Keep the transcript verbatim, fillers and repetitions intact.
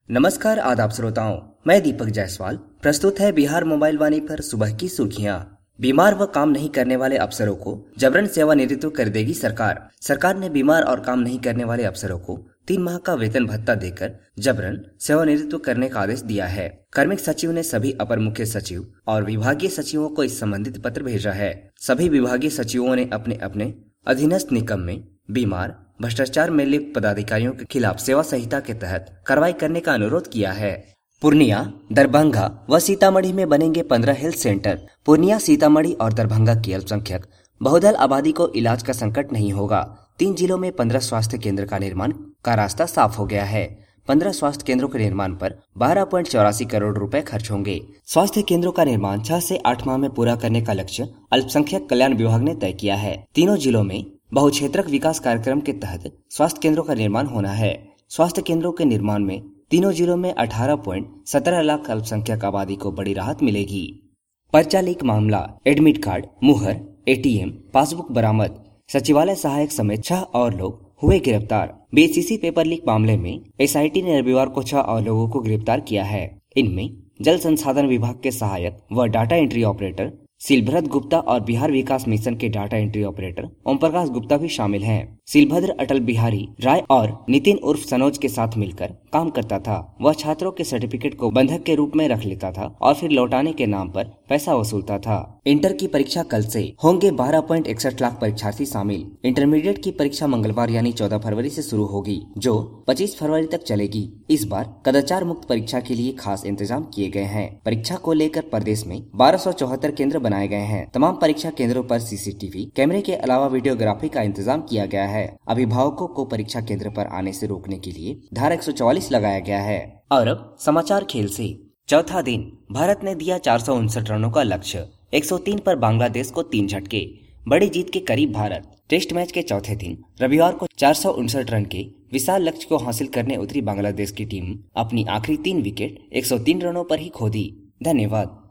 नमस्कार आदाब श्रोताओं, मैं दीपक जायसवाल। प्रस्तुत है बिहार मोबाइल वाणी पर सुबह की सुर्खियां। बीमार व काम नहीं करने वाले अफसरों को जबरन सेवानिवृत्त कर देगी सरकार। सरकार ने बीमार और काम नहीं करने वाले अफसरों को तीन माह का वेतन भत्ता देकर जबरन सेवानिवृत्त करने का आदेश दिया है। कार्मिक सचिव ने सभी अपर मुख्य सचिव और विभागीय सचिवों को इस संबंधित पत्र भेजा है। सभी विभागीय सचिवों ने अपने अपने अधीनस्थ निगम में बीमार, भ्रष्टाचार में लिप्त पदाधिकारियों के खिलाफ सेवा संहिता के तहत कार्रवाई करने का अनुरोध किया है। पूर्णिया, दरभंगा व सीतामढ़ी में बनेंगे पंद्रह हेल्थ सेंटर। पूर्णिया, सीतामढ़ी और दरभंगा की अल्पसंख्यक बहुदल आबादी को इलाज का संकट नहीं होगा। तीन जिलों में पंद्रह स्वास्थ्य केंद्र का निर्माण का रास्ता साफ हो गया है। पंद्रह स्वास्थ्य केंद्रों के निर्माण पर बारह पॉइंट चौरासी करोड़ रुपए खर्च होंगे। स्वास्थ्य केंद्रों का निर्माण छह से आठ माह में पूरा करने का लक्ष्य अल्पसंख्यक कल्याण विभाग ने तय किया है। तीनों जिलों में बहुक्षेत्रक विकास कार्यक्रम के तहत स्वास्थ्य केंद्रों का निर्माण होना है। स्वास्थ्य केंद्रों के निर्माण में तीनों जिलों में अठारह पॉइंट सत्रह लाख अल्पसंख्यक आबादी को बड़ी राहत मिलेगी। पर्चा लीक मामला, एडमिट कार्ड, मुहर, एटीएम, पासबुक बरामद। सचिवालय सहायक समेत छह और लोग हुए गिरफ्तार। बीएचईसी पेपर लीक मामले में एसआईटी ने रविवार को छह और लोगों को गिरफ्तार किया है। इनमें जल संसाधन विभाग के सहायक व data entry operator Silbhadra Gupta और बिहार विकास मिशन के data entry operator Om Prakash Gupta भी शामिल हैं। सिलभद्र अटल बिहारी राय और नितिन उर्फ सनोज के साथ मिलकर काम करता था। वह छात्रों के सर्टिफिकेट को बंधक के रूप में रख लेता था और फिर लौटाने के नाम पर पैसा वसूलता था। इंटर की परीक्षा कल से होंगे बारह पॉइंट इकसठ लाख परीक्षार्थी शामिल। इंटरमीडिएट की परीक्षा मंगलवार यानी चौदह फरवरी से शुरू होगी, जो पच्चीस फरवरी तक चलेगी। इस बार कदाचार मुक्त परीक्षा के लिए खास इंतजाम किए गए हैं। परीक्षा को लेकर प्रदेश में बारह सौ चौहत्तर केंद्र बनाए गए हैं। तमाम परीक्षा केंद्रों पर सीसीटीवी कैमरे के अलावा वीडियोग्राफी का इंतजाम किया गया है। अभिभावकों को परीक्षा केंद्र पर आने से रोकने के लिए धारा एक सौ चौवालीस लगाया गया है। और अब समाचार खेल से। चौथा दिन भारत ने दिया चार सौ उनसठ रनों का लक्ष्य। एक सौ तीन पर बांग्लादेश को तीन झटके। बड़ी जीत के करीब भारत। टेस्ट मैच के चौथे दिन रविवार को चार सौ उनसठ रन के विशाल लक्ष्य को हासिल करने उतरी बांग्लादेश की टीम अपनी आखिरी तीन विकेट एक सौ तीन रनों पर ही खो दी। धन्यवाद।